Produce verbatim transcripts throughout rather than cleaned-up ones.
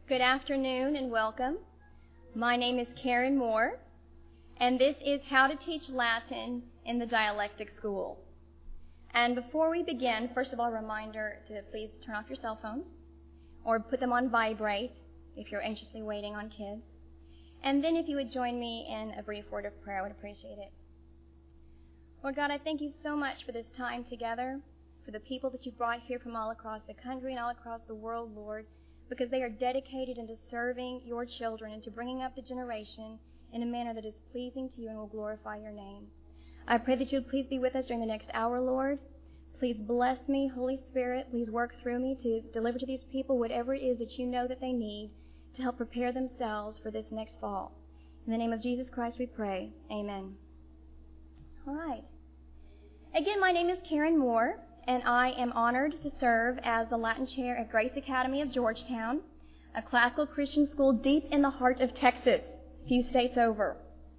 Good afternoon and welcome. My name is Karen Moore, and this is How to Teach Latin in the Dialectic School. And before we begin, first of all, a reminder to please turn off your cell phones or put them on vibrate if you're anxiously waiting on kids. And then if you would join me in a brief word of prayer, I would appreciate it. Lord God, I thank you so much for this time together, for the people that you brought here from all across the country and all across the world, Lord, because they are dedicated into serving your children and to bringing up the generation in a manner that is pleasing to you and will glorify your name. I pray that you would please be with us during the next hour, Lord. Please bless me, Holy Spirit. Please work through me to deliver to these people whatever it is that you know that they need to help prepare themselves for this next fall. In the name of Jesus Christ we pray. Amen. All right. Again, my name is Karen Moore, and I am honored to serve as the Latin chair at Grace Academy of Georgetown, a classical Christian school deep in the heart of Texas, a few states over.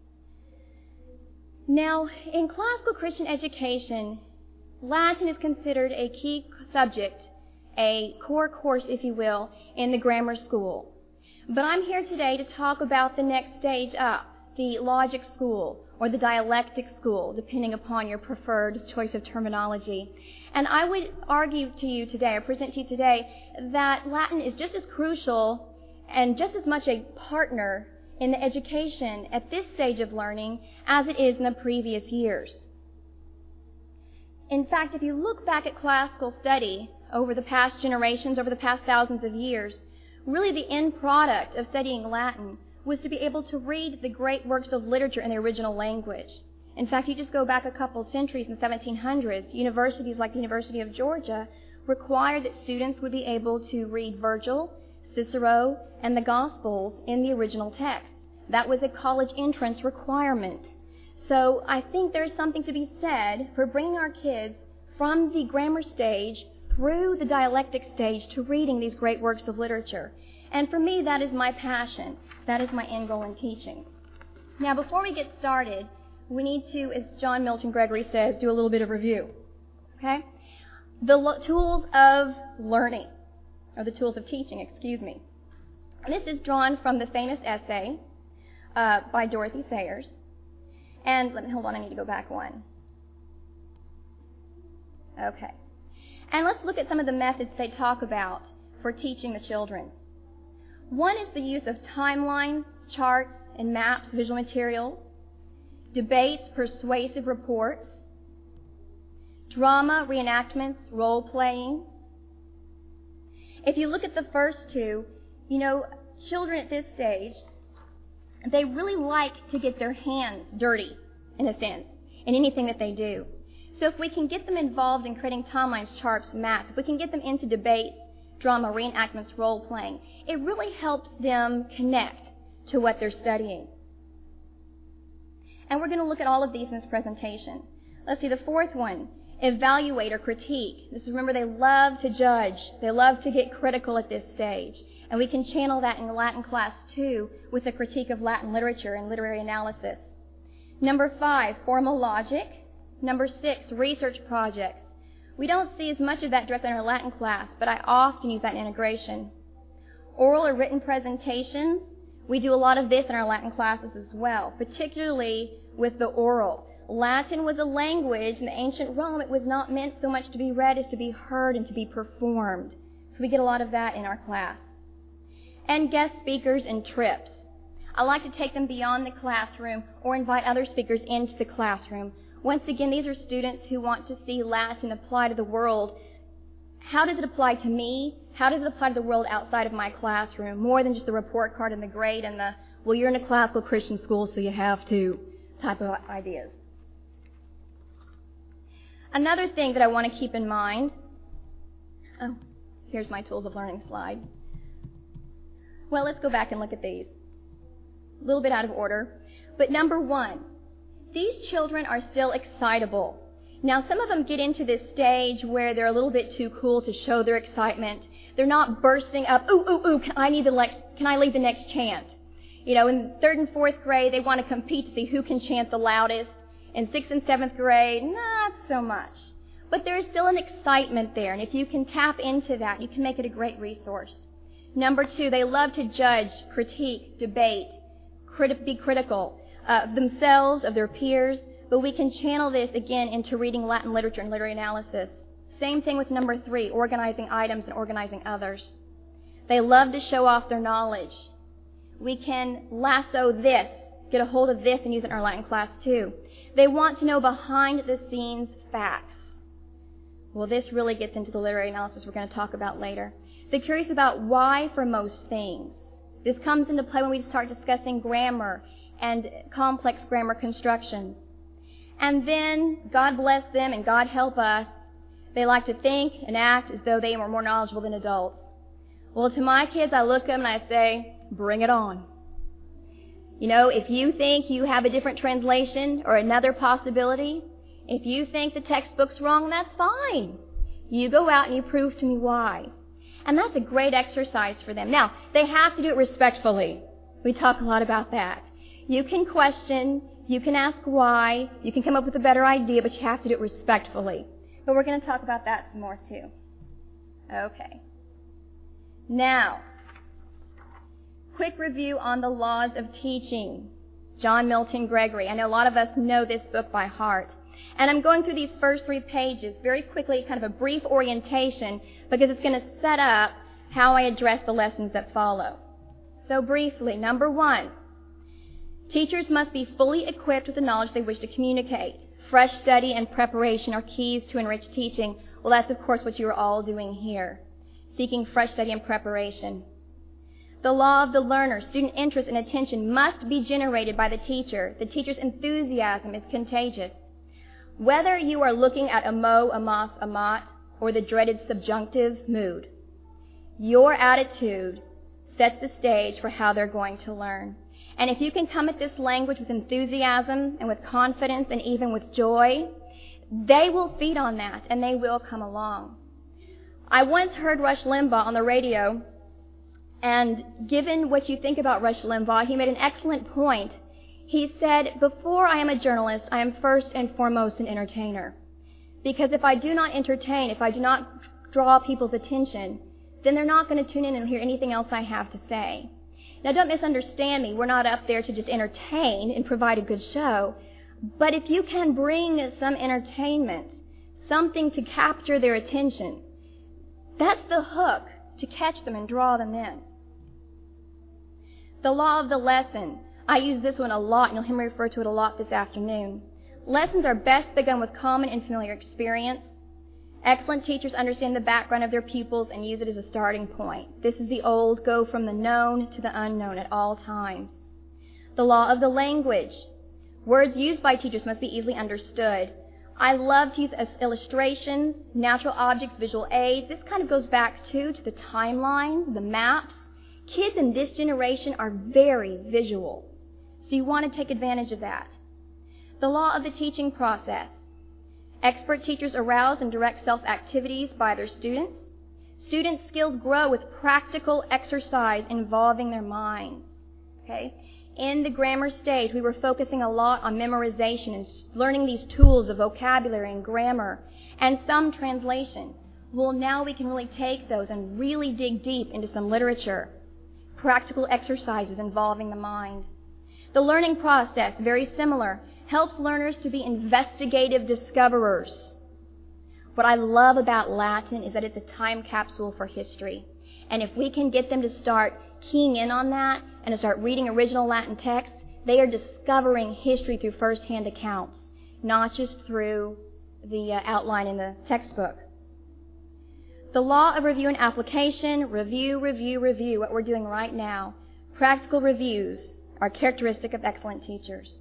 Now, in classical Christian education, Latin is considered a key subject, a core course, if you will, in the grammar school. But I'm here today to talk about the next stage up, the logic school or the dialectic school, depending upon your preferred choice of terminology. And I would argue to you today, or present to you today, that Latin is just as crucial and just as much a partner in the education at this stage of learning as it is in the previous years. In fact, if you look back at classical study over the past generations, over the past thousands of years, really the end product of studying Latin was to be able to read the great works of literature in the original language. In fact, you just go back a couple of centuries in the seventeen hundreds, universities like the University of Georgia required that students would be able to read Virgil, Cicero, and the Gospels in the original text. That was a college entrance requirement. So I think there's something to be said for bringing our kids from the grammar stage through the dialectic stage to reading these great works of literature. And for me, that is my passion. That is my end goal in teaching. Now, before we get started, we need to, as John Milton Gregory says, do a little bit of review. Okay? The lo- tools of learning, or the tools of teaching, excuse me. And this is drawn from the famous essay uh, by Dorothy Sayers. And let me, hold on, I need to go back one. Okay. And let's look at some of the methods they talk about for teaching the children. One is the use of timelines, charts, and maps, visual materials, debates, persuasive reports, drama, reenactments, role-playing. If you look at the first two, you know, children at this stage, they really like to get their hands dirty, in a sense, in anything that they do. So if we can get them involved in creating timelines, charts, maps, if we can get them into debates, drama, reenactments, role-playing, it really helps them connect to what they're studying. And we're going to look at all of these in this presentation. Let's see, the fourth one, evaluate or critique. This is, remember, they love to judge. They love to get critical at this stage. And we can channel that in Latin class too with a critique of Latin literature and literary analysis. Number five, formal logic. Number six, research projects. We don't see as much of that directly in our Latin class, but I often use that in integration. Oral or written presentations. We do a lot of this in our Latin classes as well, particularly with the oral. Latin was a language in the ancient Rome. It was not meant so much to be read as to be heard and to be performed. So we get a lot of that in our class. And guest speakers and trips. I like to take them beyond the classroom or invite other speakers into the classroom. Once again, these are students who want to see Latin apply to the world. How does it apply to me? How does it apply to the world outside of my classroom? More than just the report card and the grade and the, well, you're in a classical Christian school, so you have to type of ideas. Another thing that I want to keep in mind, oh, here's my tools of learning slide. Well, let's go back and look at these. A little bit out of order. But number one, these children are still excitable. Now, some of them get into this stage where they're a little bit too cool to show their excitement. They're not bursting up, ooh, ooh, ooh, can I, need the next, can I lead the next chant? You know, in third and fourth grade, they want to compete to see who can chant the loudest. In sixth and seventh grade, not so much. But there is still an excitement there, and if you can tap into that, you can make it a great resource. Number two, they love to judge, critique, debate, crit- be critical uh, of themselves, of their peers, but we can channel this again into reading Latin literature and literary analysis. Same thing with number three, organizing items and organizing others. They love to show off their knowledge. We can lasso this, get a hold of this and use it in our Latin class too. They want to know behind the scenes facts. Well, this really gets into the literary analysis we're going to talk about later. They're curious about why for most things. This comes into play when we start discussing grammar and complex grammar constructions. And then, God bless them and God help us, they like to think and act as though they were more knowledgeable than adults. Well, to my kids, I look at them and I say, bring it on. You know, if you think you have a different translation or another possibility, if you think the textbook's wrong, that's fine. You go out and you prove to me why. And that's a great exercise for them. Now, they have to do it respectfully. We talk a lot about that. You can question, you can ask why, you can come up with a better idea, but you have to do it respectfully. But we're going to talk about that some more too. Okay. Now, quick review on the laws of teaching. John Milton Gregory. I know a lot of us know this book by heart. And I'm going through these first three pages very quickly, kind of a brief orientation, because it's going to set up how I address the lessons that follow. So briefly, number one, teachers must be fully equipped with the knowledge they wish to communicate. Fresh study and preparation are keys to enrich teaching. Well, that's of course what you are all doing here, seeking fresh study and preparation. The law of the learner, student interest and attention must be generated by the teacher. The teacher's enthusiasm is contagious. Whether you are looking at a mo, a mas, a mat, or the dreaded subjunctive mood, your attitude sets the stage for how they're going to learn. And if you can come at this language with enthusiasm and with confidence and even with joy, they will feed on that and they will come along. I once heard Rush Limbaugh on the radio, and given what you think about Rush Limbaugh, he made an excellent point. He said, before I am a journalist, I am first and foremost an entertainer. Because if I do not entertain, if I do not draw people's attention, then they're not going to tune in and hear anything else I have to say. Now, don't misunderstand me. We're not up there to just entertain and provide a good show. But if you can bring some entertainment, something to capture their attention, that's the hook to catch them and draw them in. The law of the lesson. I use this one a lot, and you'll hear me refer to it a lot this afternoon. Lessons are best begun with common and familiar experience. Excellent teachers understand the background of their pupils and use it as a starting point. This is the old go from the known to the unknown at all times. The law of the language. Words used by teachers must be easily understood. I love to use illustrations, natural objects, visual aids. This kind of goes back, too, to the timelines, the maps. Kids in this generation are very visual, so you want to take advantage of that. The law of the teaching process. Expert teachers arouse and direct self-activities by their students. Student skills grow with practical exercise involving their minds. Okay? In the grammar stage, we were focusing a lot on memorization and learning these tools of vocabulary and grammar and some translation. Well, now we can really take those and really dig deep into some literature. Practical exercises involving the mind. The learning process, very similar, helps learners to be investigative discoverers. What I love about Latin is that it's a time capsule for history. And if we can get them to start keying in on that and to start reading original Latin texts, they are discovering history through first-hand accounts, not just through the uh, outline in the textbook. The law of review and application, review, review, review, what we're doing right now. Practical reviews are characteristic of excellent teachers.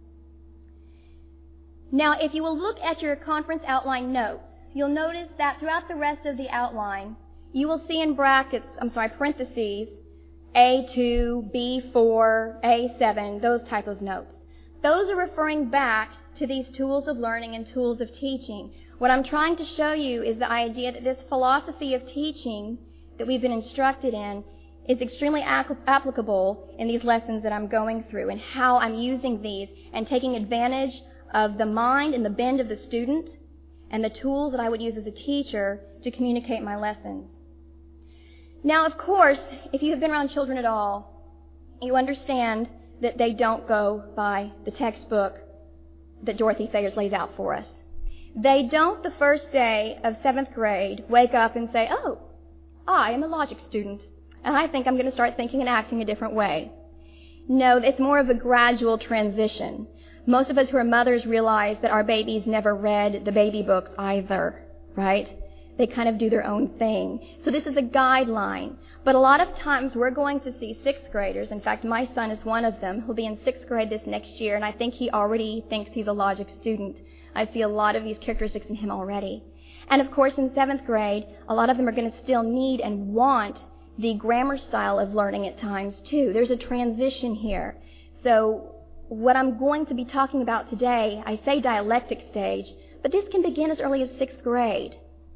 Now, if you will look at your conference outline notes, you'll notice that throughout the rest of the outline, you will see in brackets, I'm sorry, parentheses, A two, B four, A seven, those type of notes. Those are referring back to these tools of learning and tools of teaching. What I'm trying to show you is the idea that this philosophy of teaching that we've been instructed in is extremely applicable in these lessons that I'm going through and how I'm using these and taking advantage of the mind and the bend of the student and the tools that I would use as a teacher to communicate my lessons. Now, of course, if you have been around children at all, you understand that they don't go by the textbook that Dorothy Sayers lays out for us. They don't, the first day of seventh grade, wake up and say, oh, I am a logic student, and I think I'm going to start thinking and acting a different way. No, it's more of a gradual transition. Most of us who are mothers realize that our babies never read the baby books either, right? They kind of do their own thing. So this is a guideline. But a lot of times we're going to see sixth graders. In fact, my son is one of them. He'll be in sixth grade this next year, and I think he already thinks he's a logic student. I see a lot of these characteristics in him already. And of course, in seventh grade, a lot of them are going to still need and want the grammar style of learning at times, too. There's a transition here. So what I'm going to be talking about today, I say dialectic stage, but this can begin as early as sixth grade.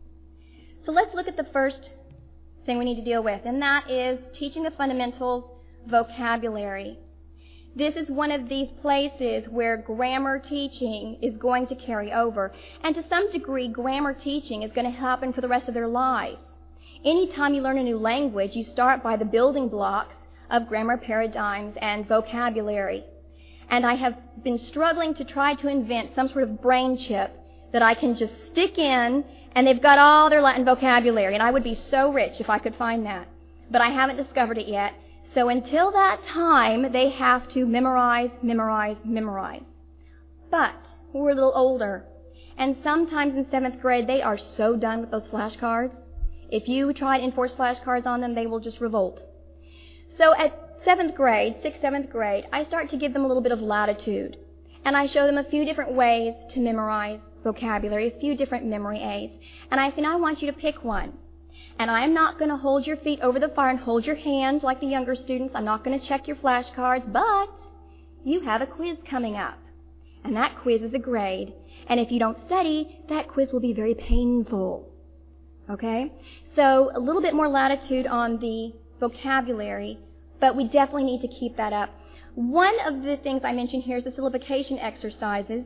So let's look at the first thing we need to deal with, and that is teaching the fundamentals, vocabulary. This is one of these places where grammar teaching is going to carry over, and to some degree, grammar teaching is going to happen for the rest of their lives. Anytime you learn a new language, you start by the building blocks of grammar paradigms and vocabulary. And I have been struggling to try to invent some sort of brain chip that I can just stick in, and they've got all their Latin vocabulary, and I would be so rich if I could find that. But I haven't discovered it yet. So until that time, they have to memorize, memorize, memorize. But we're a little older, and sometimes in seventh grade, they are so done with those flashcards. If you try to enforce flashcards on them, they will just revolt. So at seventh grade, sixth, seventh grade, I start to give them a little bit of latitude. And I show them a few different ways to memorize vocabulary, a few different memory aids. And I say, now I want you to pick one. And I am not going to hold your feet over the fire and hold your hands like the younger students. I'm not going to check your flashcards, but you have a quiz coming up. And that quiz is a grade. And if you don't study, that quiz will be very painful. Okay? So a little bit more latitude on the vocabulary, but we definitely need to keep that up. One of the things I mentioned here is the syllabification exercises.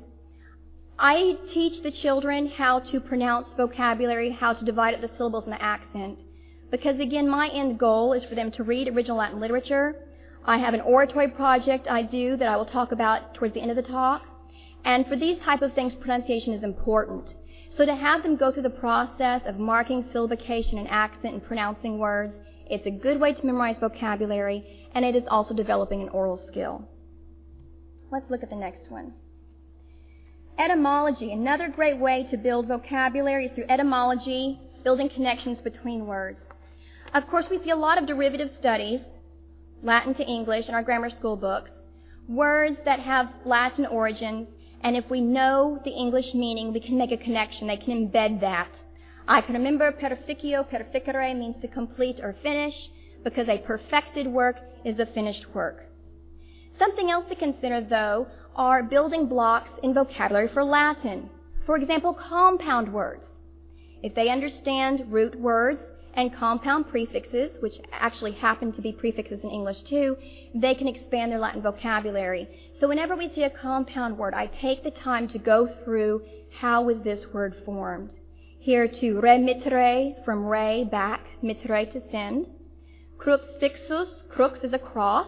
I teach the children how to pronounce vocabulary, how to divide up the syllables and the accent. Because again, my end goal is for them to read original Latin literature. I have an oratory project I do that I will talk about towards the end of the talk. And for these type of things, pronunciation is important. So to have them go through the process of marking syllabification and accent and pronouncing words, it's a good way to memorize vocabulary, and it is also developing an oral skill. Let's look at the next one. Etymology. Another great way to build vocabulary is through etymology, building connections between words. Of course, we see a lot of derivative studies, Latin to English, in our grammar school books, words that have Latin origins, and if we know the English meaning, we can make a connection. They can embed that. I can remember perfectio, perfecere means to complete or finish, because a perfected work is a finished work. Something else to consider, though, are building blocks in vocabulary for Latin. For example, compound words. If they understand root words and compound prefixes, which actually happen to be prefixes in English too, they can expand their Latin vocabulary. So whenever we see a compound word, I take the time to go through how was this word formed. Here to remittere, from re, back, mittere, to send. Crux fixus, crux is a cross.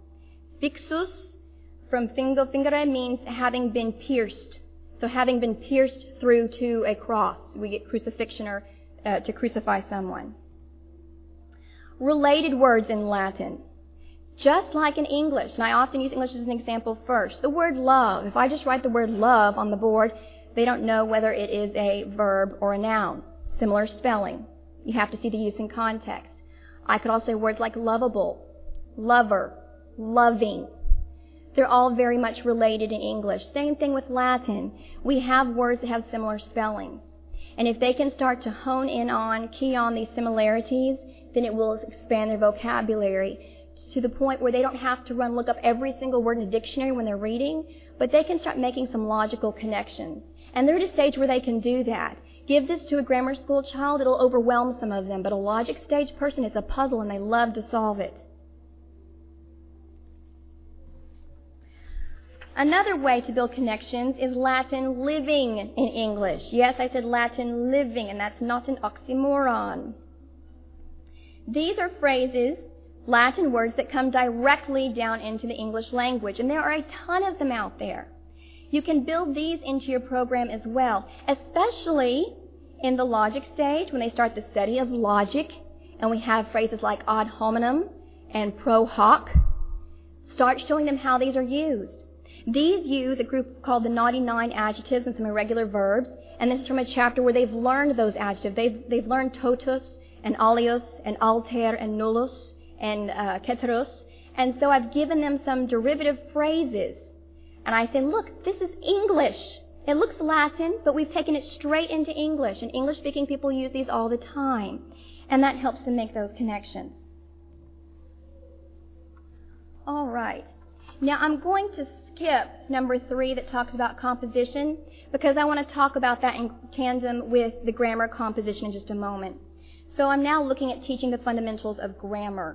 Fixus, from fingo, fingere, means having been pierced. So having been pierced through to a cross, we get crucifixion, or uh, to crucify someone. Related words in Latin. Just like in English, and I often use English as an example first. The word love, if I just write the word love on the board, they don't know whether it is a verb or a noun. Similar spelling. You have to see the use in context. I could also say words like lovable, lover, loving. They're all very much related in English. Same thing with Latin. We have words that have similar spellings. And if they can start to hone in on, key on these similarities, then it will expand their vocabulary to the point where they don't have to run look up every single word in a dictionary when they're reading, but they can start making some logical connections. And they're at a stage where they can do that. Give this to a grammar school child, it'll overwhelm some of them. But a logic stage person, it's a puzzle and they love to solve it. Another way to build connections is Latin living in English. Yes, I said Latin living, and that's not an oxymoron. These are phrases, Latin words that come directly down into the English language, and there are a ton of them out there. You can build these into your program as well, especially in the logic stage when they start the study of logic, and we have phrases like ad hominem and pro hoc. Start showing them how these are used. These use a group called the naughty nine adjectives and some irregular verbs, and this is from a chapter where they've learned those adjectives. They've, they've learned totus and alius and alter and nullus and uh, ceteris, and so I've given them some derivative phrases, and I say, look, this is English. It looks Latin, but we've taken it straight into English, and English-speaking people use these all the time, and that helps them make those connections. All right. Now I'm going to skip number three that talks about composition because I want to talk about that in tandem with the grammar composition in just a moment. So I'm now looking at teaching the fundamentals of grammar.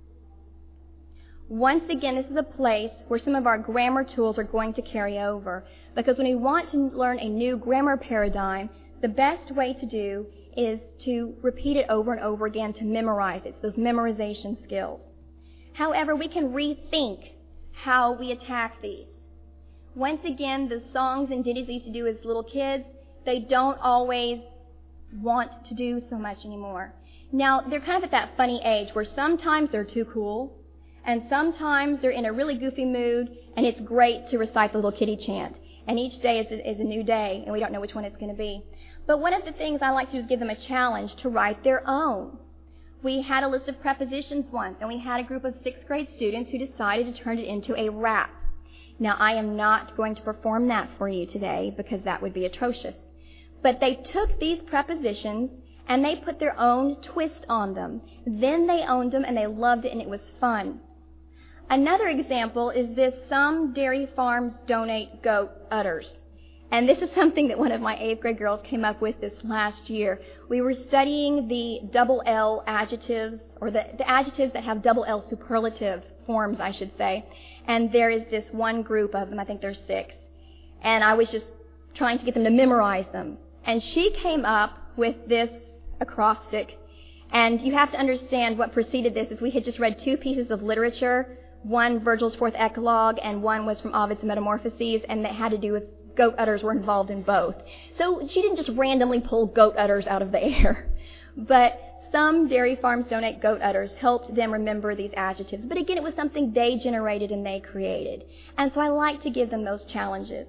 Once again, this is a place where some of our grammar tools are going to carry over, because when we want to learn a new grammar paradigm, the best way to do is to repeat it over and over again to memorize it, so those memorization skills. However, we can rethink how we attack these. Once again, the songs and ditties we used to do as little kids, they don't always want to do so much anymore. Now, they're kind of at that funny age where sometimes they're too cool, and sometimes they're in a really goofy mood, and it's great to recite the little kitty chant. And each day is a, is a new day, and we don't know which one it's going to be. But one of the things I like to do is give them a challenge to write their own. We had a list of prepositions once, and we had a group of sixth grade students who decided to turn it into a rap. Now, I am not going to perform that for you today because that would be atrocious. But they took these prepositions and they put their own twist on them. Then they owned them and they loved it, and it was fun. Another example is this: some dairy farms donate goat udders. And this is something that one of my eighth grade girls came up with this last year. We were studying the double L adjectives, or the, the adjectives that have double L superlative forms, I should say. And there is this one group of them, I think there's six. And I was just trying to get them to memorize them. And she came up with this acrostic. And you have to understand what preceded this is we had just read two pieces of literature, one Virgil's Fourth Eclogue and one was from Ovid's Metamorphoses, and that had to do with goat udders were involved in both. So she didn't just randomly pull goat udders out of the air. But some dairy farms donate goat udders helped them remember these adjectives. But again, it was something they generated and they created. And so I like to give them those challenges.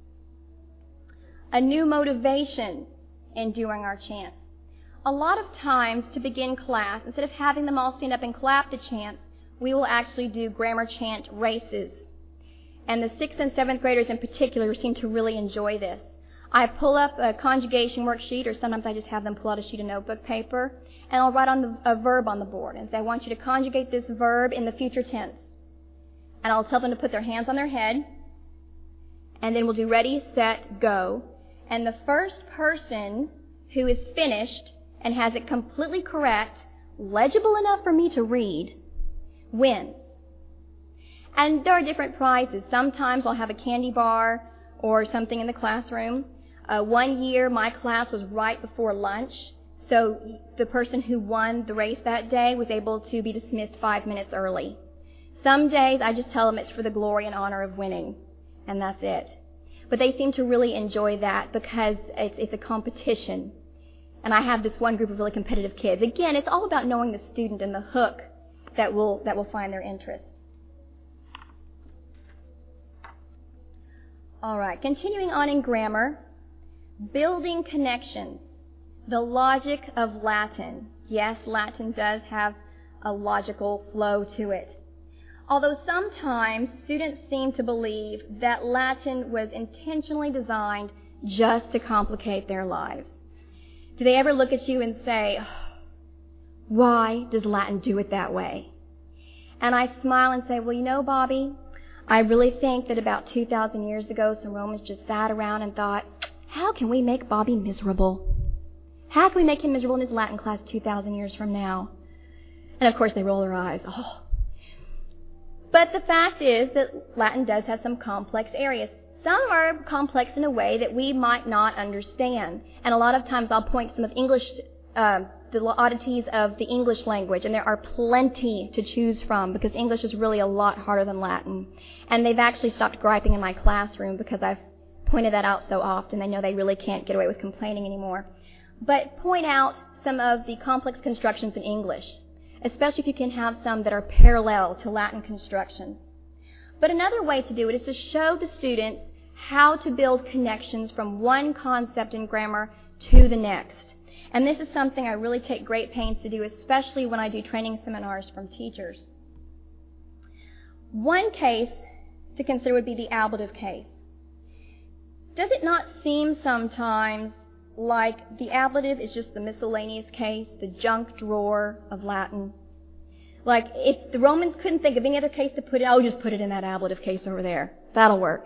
A new motivation in doing our chants. A lot of times to begin class, instead of having them all stand up and clap the chants, we will actually do grammar chant races. And the sixth and seventh graders in particular seem to really enjoy this. I pull up a conjugation worksheet, or sometimes I just have them pull out a sheet of notebook paper, and I'll write on the, a verb on the board and say, I want you to conjugate this verb in the future tense. And I'll tell them to put their hands on their head, and then we'll do ready, set, go. And the first person who is finished and has it completely correct, legible enough for me to read, wins. And there are different prizes. Sometimes I'll have a candy bar or something in the classroom. Uh, one year, my class was right before lunch, so the person who won the race that day was able to be dismissed five minutes early. Some days, I just tell them it's for the glory and honor of winning, and that's it. But they seem to really enjoy that because it's, it's a competition. And I have this one group of really competitive kids. Again, it's all about knowing the student and the hook that will, that will find their interest. All right, continuing on in grammar, building connections, the logic of Latin. Yes, Latin does have a logical flow to it. Although sometimes students seem to believe that Latin was intentionally designed just to complicate their lives. Do they ever look at you and say, oh, why does Latin do it that way? And I smile and say, well, you know, Bobby, I really think that about two thousand years ago, some Romans just sat around and thought, how can we make Bobby miserable? How can we make him miserable in his Latin class two thousand years from now? And of course they roll their eyes. Oh. But the fact is that Latin does have some complex areas. Some are complex in a way that we might not understand. And a lot of times I'll point to some of English um, the oddities of the English language, and there are plenty to choose from because English is really a lot harder than Latin. And they've actually stopped griping in my classroom because I've pointed that out so often. They know they really can't get away with complaining anymore. But point out some of the complex constructions in English, especially if you can have some that are parallel to Latin constructions. But another way to do it is to show the students how to build connections from one concept in grammar to the next. And this is something I really take great pains to do, especially when I do training seminars from teachers. One case to consider would be the ablative case. Does it not seem sometimes like the ablative is just the miscellaneous case, the junk drawer of Latin? Like, if the Romans couldn't think of any other case to put it, oh, just put it in that ablative case over there. That'll work.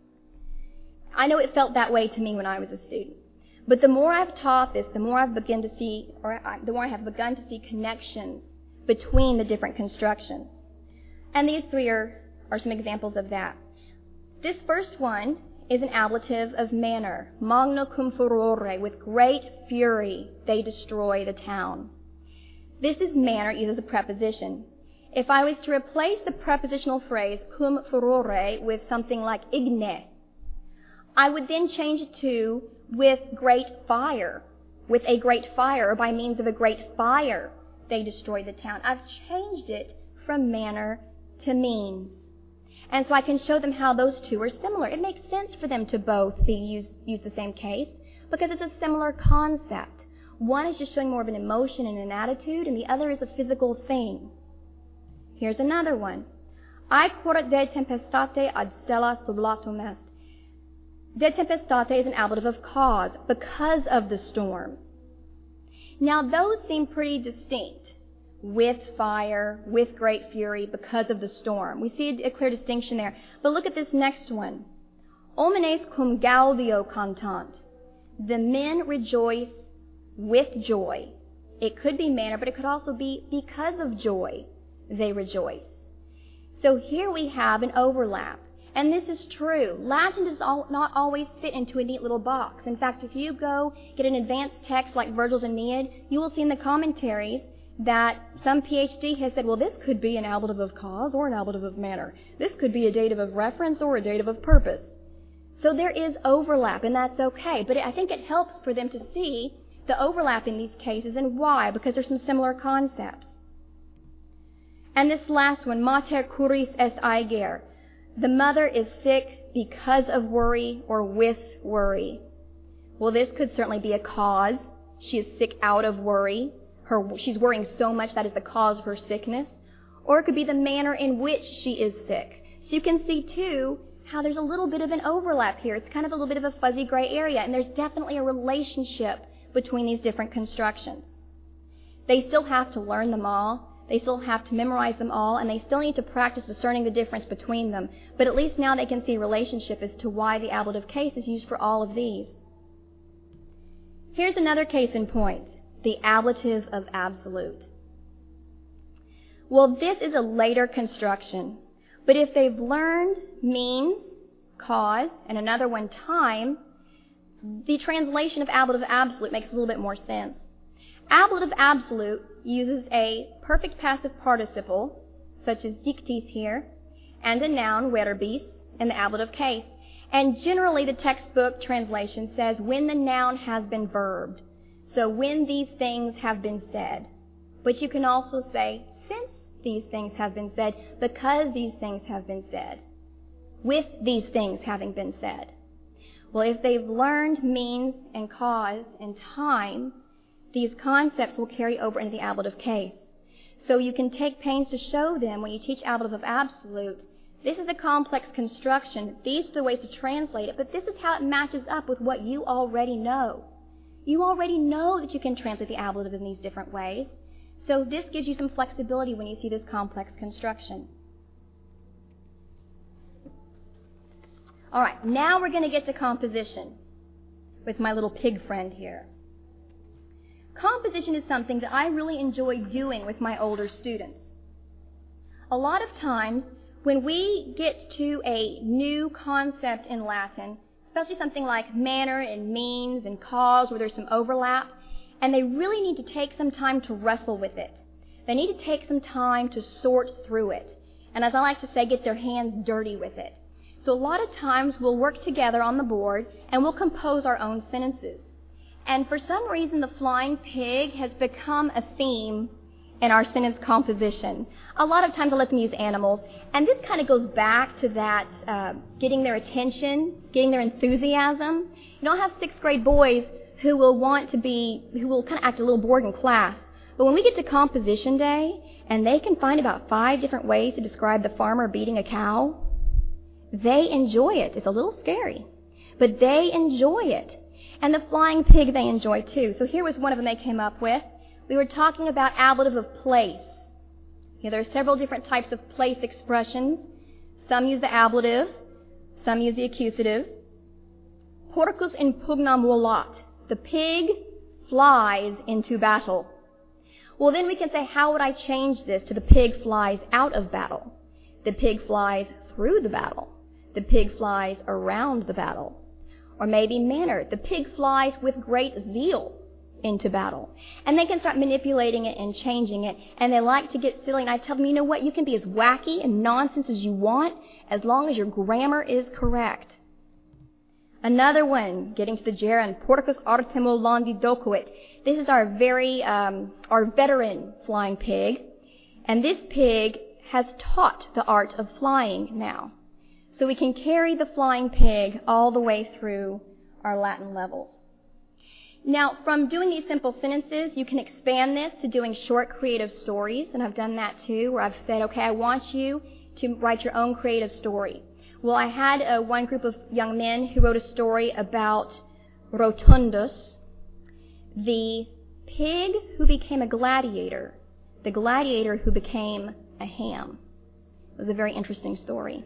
I know it felt that way to me when I was a student. But the more I've taught this, the more I've begun to see, or I, the more I have begun to see connections between the different constructions. And these three are, are some examples of that. This first one is an ablative of manner. Magna cum furore, with great fury they destroy the town. This is manner, uses a preposition. If I was to replace the prepositional phrase cum furore with something like igne, I would then change it to with great fire. With a great fire, or by means of a great fire, they destroy the town. I've changed it from manner to means. And so I can show them how those two are similar. It makes sense for them to both be use, use the same case because it's a similar concept. One is just showing more of an emotion and an attitude, and the other is a physical thing. Here's another one. Aequor de tempestate ad stella sublatum est. De tempestate is an ablative of cause, because of the storm. Now those seem pretty distinct. With fire, with great fury, because of the storm. We see a clear distinction there. But look at this next one. Omnes cum gaudio cantant. The men rejoice with joy. It could be manner, but it could also be because of joy they rejoice. So here we have an overlap. And this is true. Latin does not always fit into a neat little box. In fact, if you go get an advanced text like Virgil's Aeneid, you will see in the commentaries that some P H D has said, well, this could be an ablative of cause or an ablative of manner. This could be a dative of reference or a dative of purpose. So there is overlap, and that's okay. But I think it helps for them to see the overlap in these cases and why, because there's some similar concepts. And this last one, mater curis est aeger. The mother is sick because of worry or with worry. Well, this could certainly be a cause. She is sick out of worry. Her, she's worrying so much that is the cause of her sickness. Or it could be the manner in which she is sick. So you can see, too, how there's a little bit of an overlap here. It's kind of a little bit of a fuzzy gray area, and there's definitely a relationship between these different constructions. They still have to learn them all. They still have to memorize them all, and they still need to practice discerning the difference between them. But at least now they can see a relationship as to why the ablative case is used for all of these. Here's another case in point, the ablative of absolute. Well, this is a later construction, but if they've learned means, cause, and another one time, the translation of ablative absolute makes a little bit more sense. Ablative absolute uses a perfect passive participle, such as dictis here, and a noun, verbis, in the ablative case. And generally the textbook translation says when the noun has been verbed. So when these things have been said. But you can also say since these things have been said, because these things have been said, with these things having been said. Well, if they've learned means and cause and time, these concepts will carry over into the ablative case. So you can take pains to show them when you teach ablative of absolute, this is a complex construction. These are the ways to translate it, but this is how it matches up with what you already know. You already know that you can translate the ablative in these different ways. So this gives you some flexibility when you see this complex construction. All right, now we're going to get to composition with my little pig friend here. Composition is something that I really enjoy doing with my older students. A lot of times, when we get to a new concept in Latin, especially something like manner and means and cause where there's some overlap, and they really need to take some time to wrestle with it. They need to take some time to sort through it, and as I like to say, get their hands dirty with it. So a lot of times we'll work together on the board and we'll compose our own sentences. And for some reason, the flying pig has become a theme in our sentence composition. A lot of times I let them use animals, and this kind of goes back to that uh, getting their attention, getting their enthusiasm. You don't have sixth grade boys who will want to be, who will kind of act a little bored in class. But when we get to composition day, and they can find about five different ways to describe the farmer beating a cow, they enjoy it. It's a little scary, but they enjoy it. And the flying pig they enjoy too. So here was one of them they came up with. We were talking about ablative of place. You know, there are several different types of place expressions. Some use the ablative, some use the accusative. Porcus in pugnam volat. The pig flies into battle. Well, then we can say, how would I change this to the pig flies out of battle? The pig flies through the battle. The pig flies around the battle. Or maybe manner. The pig flies with great zeal into battle. And they can start manipulating it and changing it. And they like to get silly. And I tell them, you know what? You can be as wacky and nonsense as you want as long as your grammar is correct. Another one, getting to the gerund, porcus artemo landi docuit. This is our very, um, our veteran flying pig. And this pig has taught the art of flying now. So we can carry the flying pig all the way through our Latin levels. Now, from doing these simple sentences, you can expand this to doing short creative stories, and I've done that too, where I've said, okay, I want you to write your own creative story. Well, I had uh, one group of young men who wrote a story about Rotundus, the pig who became a gladiator, the gladiator who became a ham. It was a very interesting story.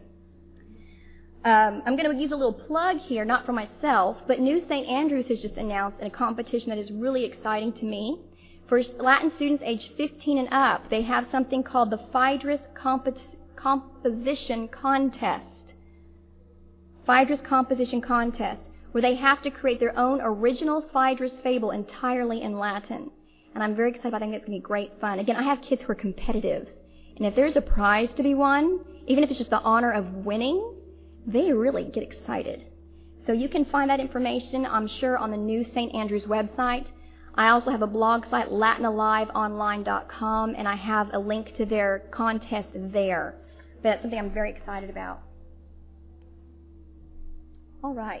Um, I'm going to use a little plug here, not for myself, but New Saint Andrews has just announced a competition that is really exciting to me. For Latin students aged fifteen and up, they have something called the Phaedrus Comp- Composition Contest. Phaedrus Composition Contest, where they have to create their own original Phaedrus fable entirely in Latin. And I'm very excited about it. I think it's going to be great fun. Again, I have kids who are competitive. And if there's a prize to be won, even if it's just the honor of winning, they really get excited. So you can find that information, I'm sure, on the New Saint Andrews website. I also have a blog site, latin alive online dot com, and I have a link to their contest there. But that's something I'm very excited about. All right.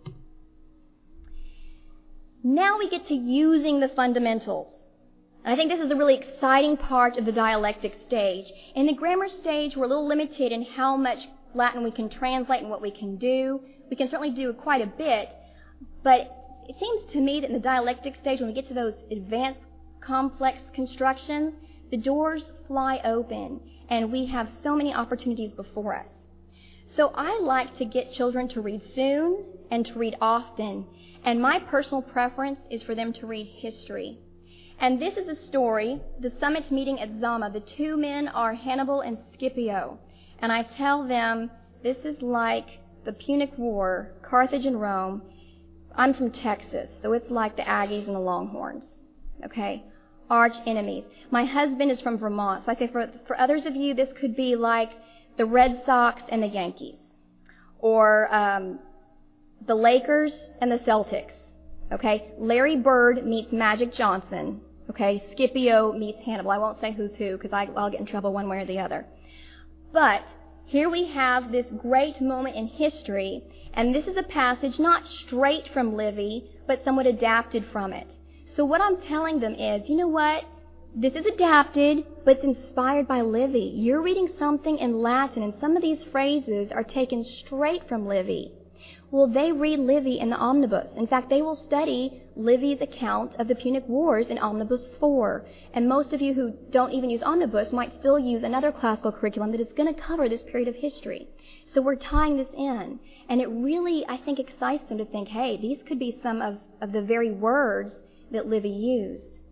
Now we get to using the fundamentals. And I think this is a really exciting part of the dialectic stage. In the grammar stage, we're a little limited in how much Latin we can translate and what we can do. We can certainly do quite a bit, but it seems to me that in the dialectic stage, when we get to those advanced complex constructions, the doors fly open and we have so many opportunities before us. So I like to get children to read soon and to read often, and my personal preference is for them to read history. And this is a story, the summit meeting at Zama. The two men are Hannibal and Scipio. And I tell them, this is like the Punic War, Carthage and Rome. I'm from Texas, so it's like the Aggies and the Longhorns, okay? Arch enemies. My husband is from Vermont, so I say for, for others of you, this could be like the Red Sox and the Yankees, or um, the Lakers and the Celtics, okay? Larry Bird meets Magic Johnson, okay? Scipio meets Hannibal. I won't say who's who, because I'll get in trouble one way or the other. But here we have this great moment in history, and this is a passage not straight from Livy, but somewhat adapted from it. So what I'm telling them is, you know what? This is adapted, but it's inspired by Livy. You're reading something in Latin, and some of these phrases are taken straight from Livy. Well, they read Livy in the Omnibus. In fact, they will study Livy's account of the Punic Wars in Omnibus four. And most of you who don't even use Omnibus might still use another classical curriculum that is going to cover this period of history. So we're tying this in. And it really, I think, excites them to think, hey, these could be some of, of the very words that Livy used.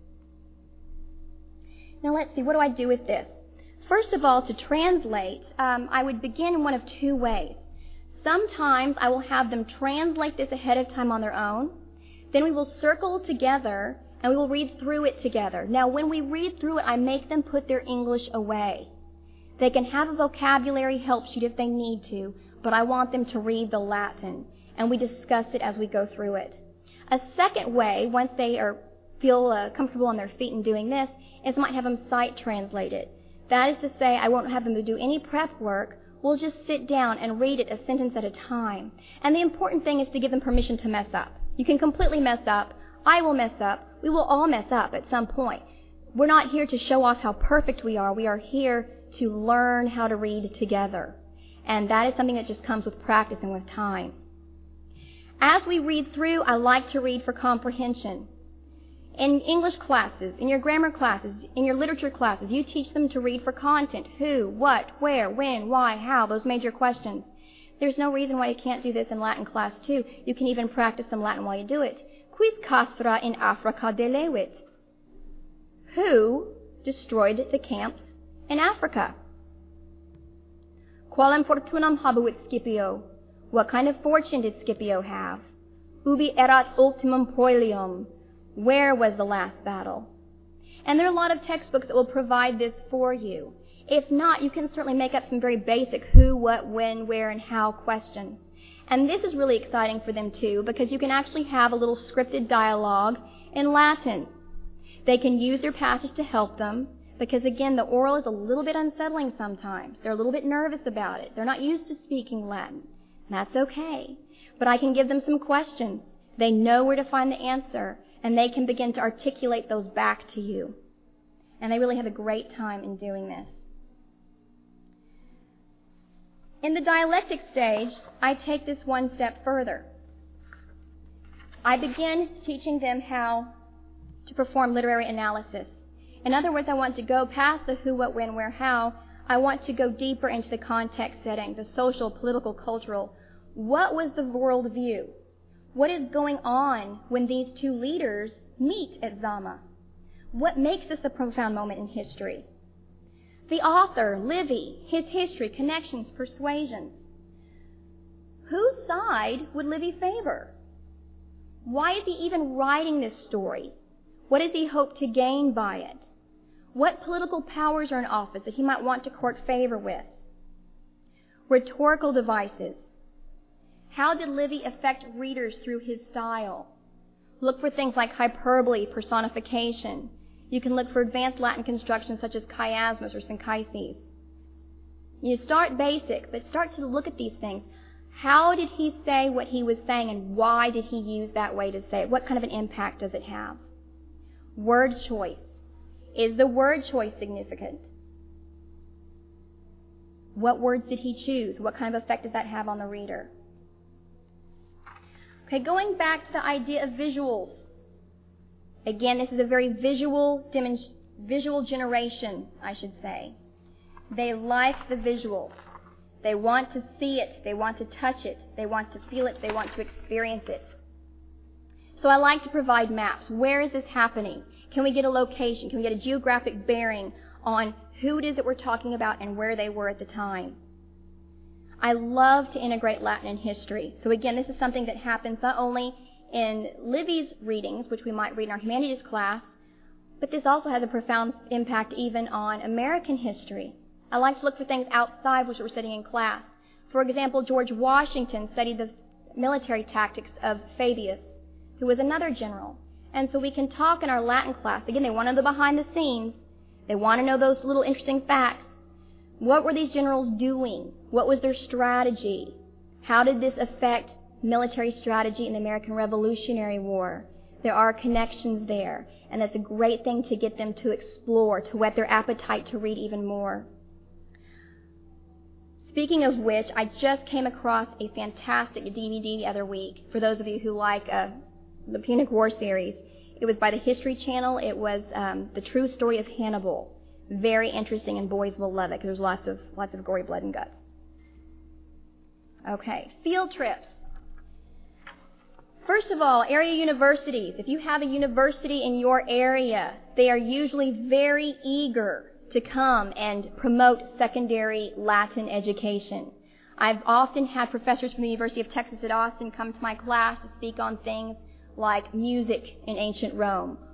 Now let's see, what do I do with this? First of all, to translate, um, I would begin in one of two ways. Sometimes I will have them translate this ahead of time on their own. Then we will circle together and we will read through it together. Now, when we read through it, I make them put their English away. They can have a vocabulary help sheet if they need to, but I want them to read the Latin, and we discuss it as we go through it. A second way, once they are feel uh, comfortable on their feet in doing this, is I might have them sight translate it. That is to say, I won't have them do any prep work. We'll just sit down and read it a sentence at a time. And the important thing is to give them permission to mess up. You can completely mess up. I will mess up. We will all mess up at some point. We're not here to show off how perfect we are. We are here to learn how to read together. And that is something that just comes with practice and with time. As we read through, I like to read for comprehension. In English classes, in your grammar classes, in your literature classes, you teach them to read for content. Who, what, where, when, why, how, those major questions. There's no reason why you can't do this in Latin class too. You can even practice some Latin while you do it. Quis castra in Africa delevit? Who destroyed the camps in Africa? Qualem fortunam habuit Scipio? What kind of fortune did Scipio have? Ubi erat ultimum proelium? Where was the last battle? And there are a lot of textbooks that will provide this for you. If not, you can certainly make up some very basic who, what, when, where, and how questions. And this is really exciting for them too, because you can actually have a little scripted dialogue in Latin. They can use their passage to help them, because again, the oral is a little bit unsettling sometimes. They're a little bit nervous about it. They're not used to speaking Latin. And that's okay. But I can give them some questions. They know where to find the answer, and they can begin to articulate those back to you. And they really have a great time in doing this. In the dialectic stage, I take this one step further. I begin teaching them how to perform literary analysis. In other words, I want to go past the who, what, when, where, how. I want to go deeper into the context setting, the social, political, cultural. What was the world view? What is going on when these two leaders meet at Zama? What makes this a profound moment in history? The author, Livy, his history, connections, persuasions. Whose side would Livy favor? Why is he even writing this story? What does he hope to gain by it? What political powers are in office that he might want to court favor with? Rhetorical devices. How did Livy affect readers through his style? Look for things like hyperbole, personification. You can look for advanced Latin constructions such as chiasmus or synchises. You start basic, but start to look at these things. How did he say what he was saying, and why did he use that way to say it? What kind of an impact does it have? Word choice. Is the word choice significant? What words did he choose? What kind of effect does that have on the reader? Okay, going back to the idea of visuals. Again, this is a very visual, demonst- visual generation, I should say. They like the visuals. They want to see it. They want to touch it. They want to feel it. They want to experience it. So I like to provide maps. Where is this happening? Can we get a location? Can we get a geographic bearing on who it is that we're talking about and where they were at the time? I love to integrate Latin and history. So again, this is something that happens not only in Livy's readings, which we might read in our humanities class, but this also has a profound impact even on American history. I like to look for things outside what we're studying in class. For example, George Washington studied the military tactics of Fabius, who was another general. And so we can talk in our Latin class. Again, they want to know the behind the scenes. They want to know those little interesting facts. What were these generals doing? What was their strategy? How did this affect military strategy in the American Revolutionary War? There are connections there, and that's a great thing to get them to explore, to whet their appetite to read even more. Speaking of which, I just came across a fantastic D V D the other week for those of you who like uh, the Punic War series. It was by the History Channel. It was um, the true story of Hannibal. Very interesting, and boys will love it because there's lots of lots of gory blood and guts. Okay, field trips. First of all, area universities. If you have a university in your area, they are usually very eager to come and promote secondary Latin education. I've often had professors from the University of Texas at Austin come to my class to speak on things like music in ancient Rome,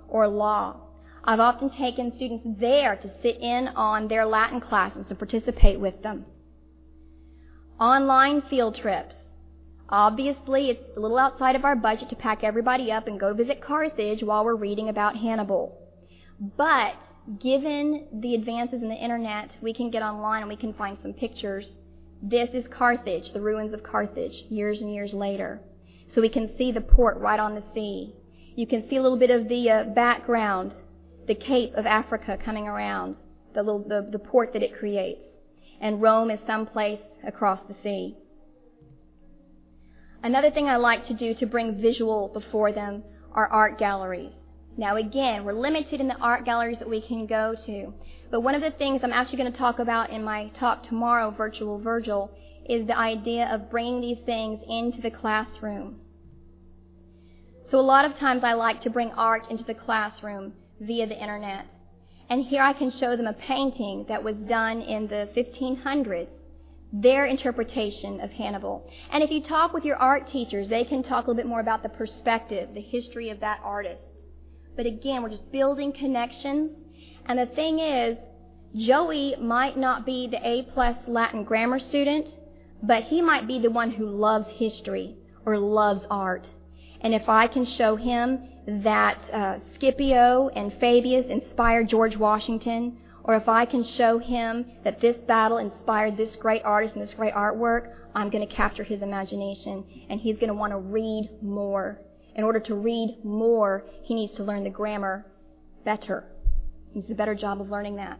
or law. I've often taken students there to sit in on their Latin classes to participate with them. Online field trips. Obviously, it's a little outside of our budget to pack everybody up and go visit Carthage while we're reading about Hannibal. But given the advances in the internet, we can get online and we can find some pictures. This is Carthage, the ruins of Carthage, years and years later. So we can see the port right on the sea. You can see a little bit of the uh, background, the Cape of Africa coming around, the, little, the, the port that it creates. And Rome is someplace across the sea. Another thing I like to do to bring visual before them are art galleries. Now again, we're limited in the art galleries that we can go to. But one of the things I'm actually going to talk about in my talk tomorrow, Virtual Virgil, is the idea of bringing these things into the classroom. So a lot of times I like to bring art into the classroom via the internet. And here I can show them a painting that was done in the fifteen hundreds, their interpretation of Hannibal. And if you talk with your art teachers, they can talk a little bit more about the perspective, the history of that artist. But again, we're just building connections. And the thing is, Joey might not be the A-plus Latin grammar student, but he might be the one who loves history or loves art. And if I can show him that uh, Scipio and Fabius inspired George Washington, or if I can show him that this battle inspired this great artist and this great artwork, I'm going to capture his imagination, and he's going to want to read more. In order to read more, he needs to learn the grammar better. He needs a better job of learning that.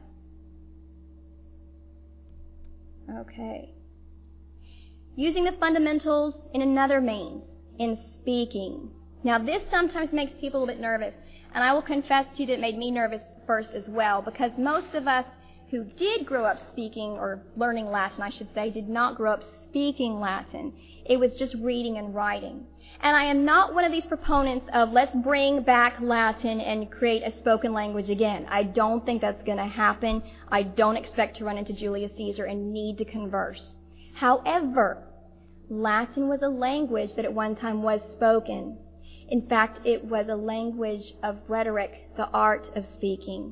Okay. Using the fundamentals in another means, in speaking. Now, this sometimes makes people a little bit nervous, and I will confess to you that it made me nervous first as well, because most of us who did grow up speaking, or learning Latin, I should say, did not grow up speaking Latin. It was just reading and writing. And I am not one of these proponents of let's bring back Latin and create a spoken language again. I don't think that's going to happen. I don't expect to run into Julius Caesar and need to converse. However, Latin was a language that at one time was spoken. In fact, it was a language of rhetoric, the art of speaking.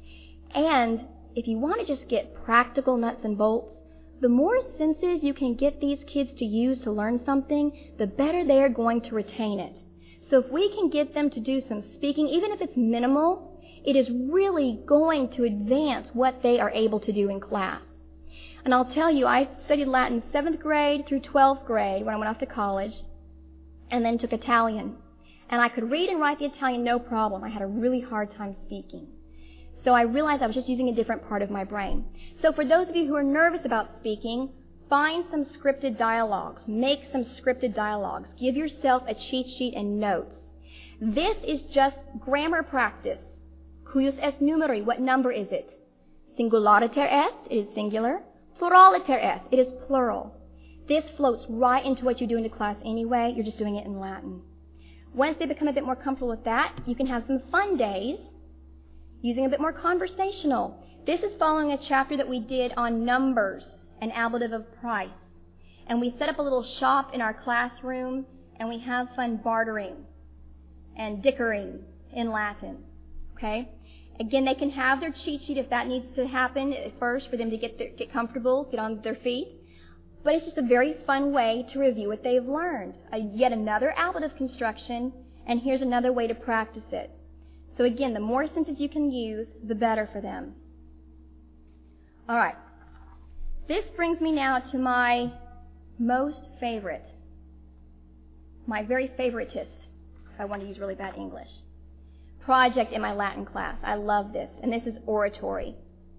And if you want to just get practical nuts and bolts, the more senses you can get these kids to use to learn something, the better they are going to retain it. So if we can get them to do some speaking, even if it's minimal, it is really going to advance what they are able to do in class. And I'll tell you, I studied Latin seventh grade through twelfth grade when I went off to college, and then took Italian. And I could read and write the Italian no problem. I had a really hard time speaking. So I realized I was just using a different part of my brain. So for those of you who are nervous about speaking, find some scripted dialogues. Make some scripted dialogues. Give yourself a cheat sheet and notes. This is just grammar practice. Cuius est numeri? What number is it? Singulariter est? It is singular. Pluraliter est? It is plural. This floats right into what you do in the class anyway. You're just doing it in Latin. Once they become a bit more comfortable with that, you can have some fun days using a bit more conversational. This is following a chapter that we did on numbers and ablative of price. And we set up a little shop in our classroom, and we have fun bartering and dickering in Latin. Okay? Again, they can have their cheat sheet if that needs to happen at first for them to get their, get comfortable, get on their feet. But it's just a very fun way to review what they've learned. Uh, yet another ablative construction, and here's another way to practice it. So again, the more senses you can use, the better for them. All right. This brings me now to my most favorite, my very favoritist, if I want to use really bad English, project in my Latin class. I love this, and this is oratory.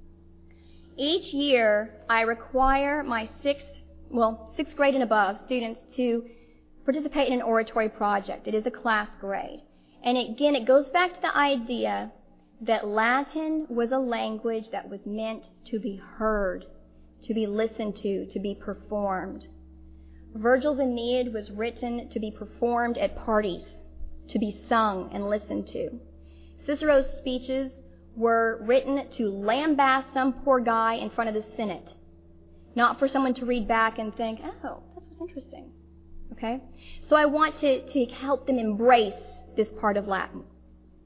Each year, I require my sixth, well, sixth grade and above students to participate in an oratory project. It is a class grade. And again, it goes back to the idea that Latin was a language that was meant to be heard, to be listened to, to be performed. Virgil's Aeneid was written to be performed at parties, to be sung and listened to. Cicero's speeches were written to lambast some poor guy in front of the Senate, not for someone to read back and think, oh, that was interesting. Okay? So I want to, to help them embrace this part of Latin.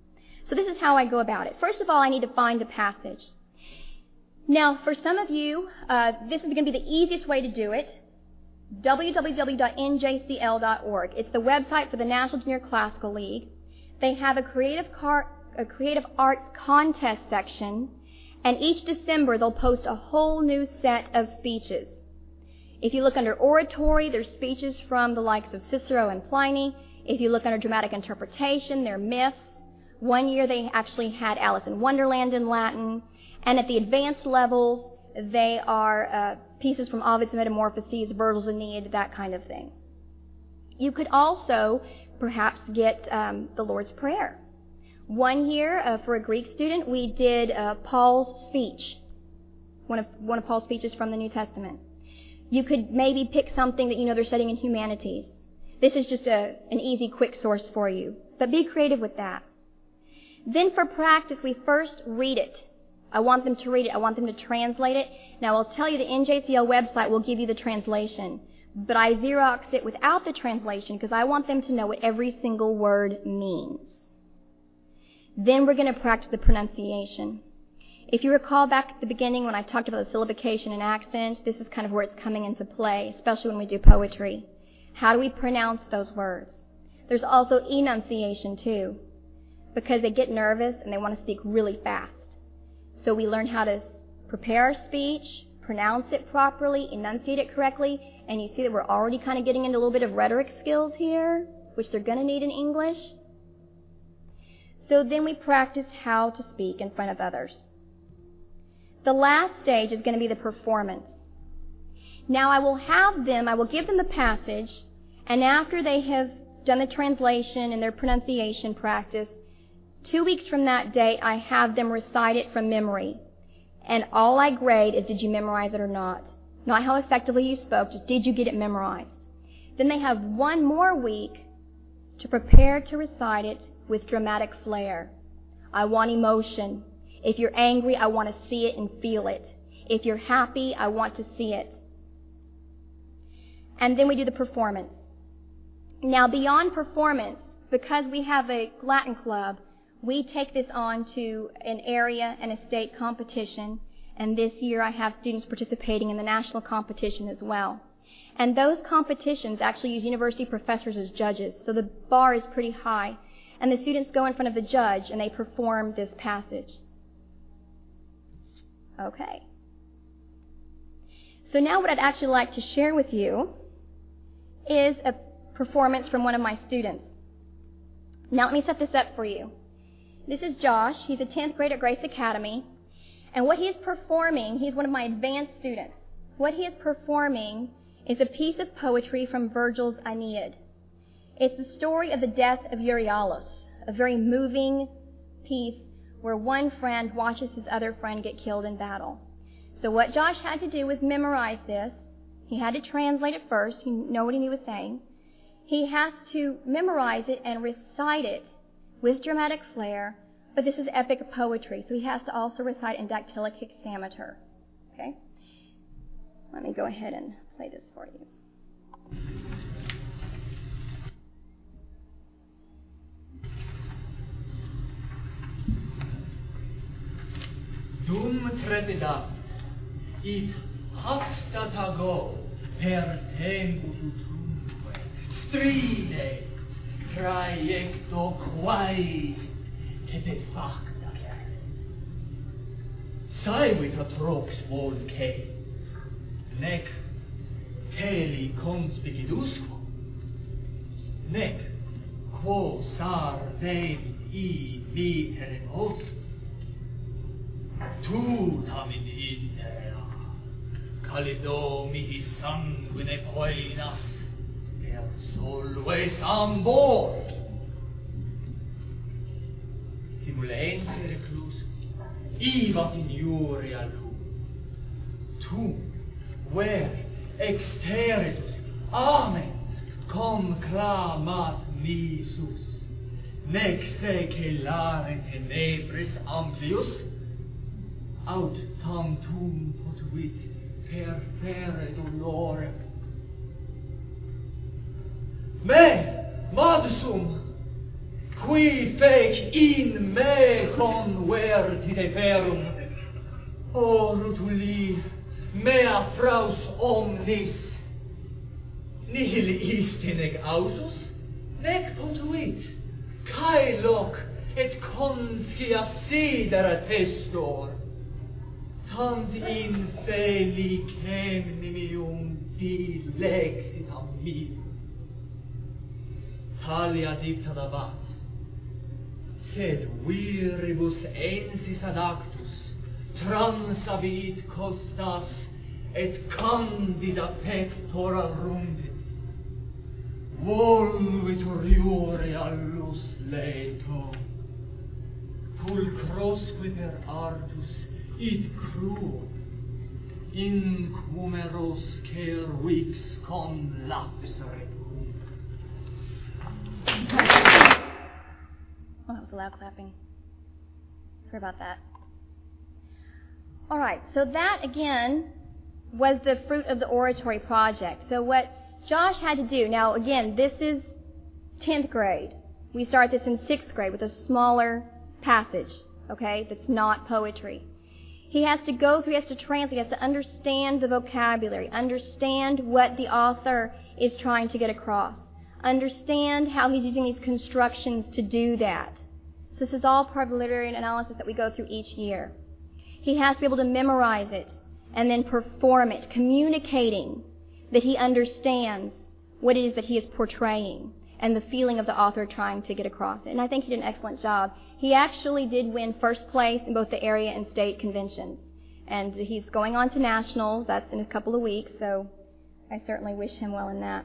So this is how I go about it. First of all, I need to find a passage. Now, for some of you, uh, this is going to be the easiest way to do it. w w w dot n j c l dot org. It's the website for the National Junior Classical League. They have a creative, car- a creative arts contest section, and each December they'll post a whole new set of speeches. If you look under oratory, there's speeches from the likes of Cicero and Pliny. If you look under dramatic interpretation, they're myths. One year they actually had Alice in Wonderland in Latin. And at the advanced levels, they are uh, pieces from Ovid's Metamorphoses, Virgil's Aeneid, that kind of thing. You could also perhaps get um, the Lord's Prayer. One year, uh, for a Greek student, we did uh, Paul's speech, one of, one of Paul's speeches from the New Testament. You could maybe pick something that you know they're studying in humanities. This is just a, an easy, quick source for you. But be creative with that. Then for practice, we first read it. I want them to read it. I want them to translate it. Now, I'll tell you the N J C L website will give you the translation. But I Xerox it without the translation because I want them to know what every single word means. Then we're going to practice the pronunciation. If you recall back at the beginning when I talked about the syllabication and accent, this is kind of where it's coming into play, especially when we do poetry. How do we pronounce those words? There's also enunciation too, because they get nervous and they want to speak really fast. So we learn how to prepare our speech, pronounce it properly, enunciate it correctly, and you see that we're already kind of getting into a little bit of rhetoric skills here, which they're going to need in English. So then we practice how to speak in front of others. The last stage is going to be the performance. Now I will have them, I will give them the passage, and after they have done the translation and their pronunciation practice, two weeks from that date, I have them recite it from memory. And all I grade is did you memorize it or not. Not how effectively you spoke, just did you get it memorized. Then they have one more week to prepare to recite it with dramatic flair. I want emotion. If you're angry, I want to see it and feel it. If you're happy, I want to see it. And then we do the performance. Now, beyond performance, because we have a Latin club, we take this on to an area and a state competition, and this year I have students participating in the national competition as well. And those competitions actually use university professors as judges, so the bar is pretty high. And the students go in front of the judge and they perform this passage. Okay. So now what I'd actually like to share with you is a performance from one of my students. Now let me set this up for you. This is Josh. He's a tenth grade at Grace Academy. And what he is performing, he's one of my advanced students. What he is performing is a piece of poetry from Virgil's Aeneid. It's the story of the death of Euryalus, a very moving piece where one friend watches his other friend get killed in battle. So what Josh had to do was memorize this. He had to translate it first. He knew what he was saying. He has to memorize it and recite it with dramatic flair, but this is epic poetry, so he has to also recite in dactylic hexameter. Okay? Let me go ahead and play this for you. Dum trepidam, id hastatago per tempus utrumque, stride, traiecto quaes, tepe facta cer. Saevita trox volcaes, nec teli conspicidusquo, nec quo sar David I vitere post, tu tamen intera, calido mihi sanguine poenas, per solves ambor. Simulense reclus, ivat injuria lu. Tu, vere, exteritus, amens, conclamat misus, nec se celare tenebris amplius, aut tantum potuit perfere dolorem. Me, madsum, qui fec in me convertite ferum, o rutuli mea fraus omnis, nihil isti nec autus, nec potuit, cae loc et conscia sidera testor, tant in feli cemnimium dilexit ammium. Talia dicta dabat, sed viribus ensis ad actus transavit costas et candida pectora rundit, volvitur iure allus leto, pulcrosque per artus id cruo, incumeros cervix collapsere. Oh, that was a loud clapping. Sorry about that. All right, so that, again, was the fruit of the oratory project. So what Josh had to do, now, again, this is tenth grade. We start this in sixth grade with a smaller passage, okay, that's not poetry. He has to go through, he has to translate, he has to understand the vocabulary, understand what the author is trying to get across, understand how he's using these constructions to do that. So this is all part of the literary analysis that we go through each year. He has to be able to memorize it and then perform it, communicating that he understands what it is that he is portraying and the feeling of the author trying to get across it. And I think he did an excellent job. He actually did win first place in both the area and state conventions. And he's going on to nationals. That's in a couple of weeks, so I certainly wish him well in that.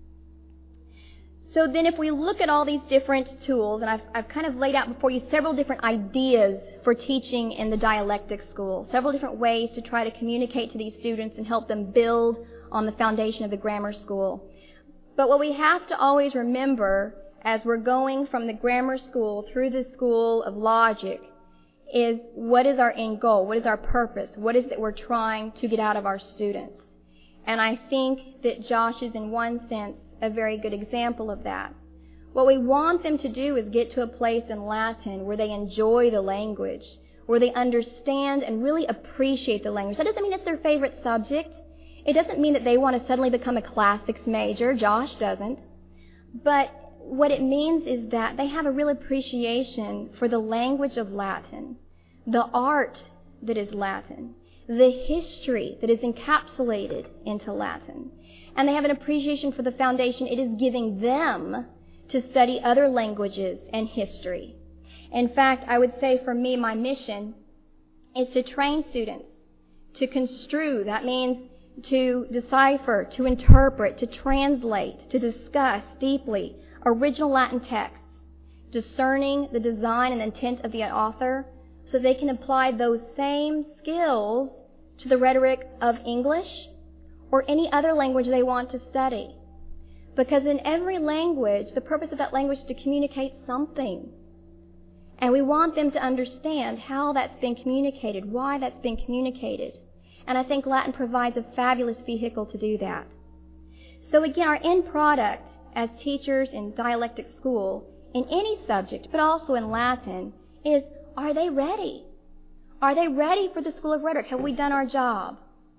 So then if we look at all these different tools, and I've, I've kind of laid out before you several different ideas for teaching in the dialectic school, several different ways to try to communicate to these students and help them build on the foundation of the grammar school. But what we have to always remember as we're going from the grammar school through the school of logic is what is our end goal? What is our purpose? What is it that we're trying to get out of our students? And I think that Josh is, in one sense, a very good example of that. What we want them to do is get to a place in Latin where they enjoy the language, where they understand and really appreciate the language. That doesn't mean it's their favorite subject. It doesn't mean that they want to suddenly become a classics major. Josh doesn't. But what it means is that they have a real appreciation for the language of Latin, the art that is Latin, the history that is encapsulated into Latin. And they have an appreciation for the foundation it is giving them to study other languages and history. In fact, I would say for me, my mission is to train students to construe. That means to decipher, to interpret, to translate, to discuss deeply original Latin texts, discerning the design and intent of the author so they can apply those same skills to the rhetoric of English or any other language they want to study. Because in every language, the purpose of that language is to communicate something. And we want them to understand how that's been communicated, why that's been communicated. And I think Latin provides a fabulous vehicle to do that. So again, our end product as teachers in dialectic school, in any subject, but also in Latin, is, are they ready? Are they ready for the School of Rhetoric? Have we done our job?